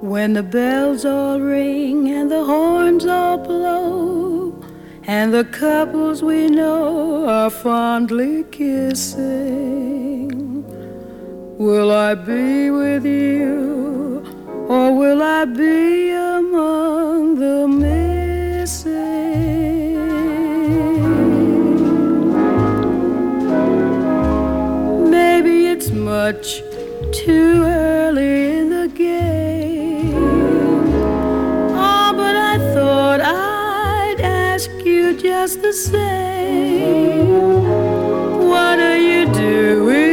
When the bells all ring and the horns all blow, and the couples we know are fondly kissing, will I be with you, or will I be among the missing? Maybe it's much too early in the game. Oh, but I thought I'd ask you just the same. What are you doing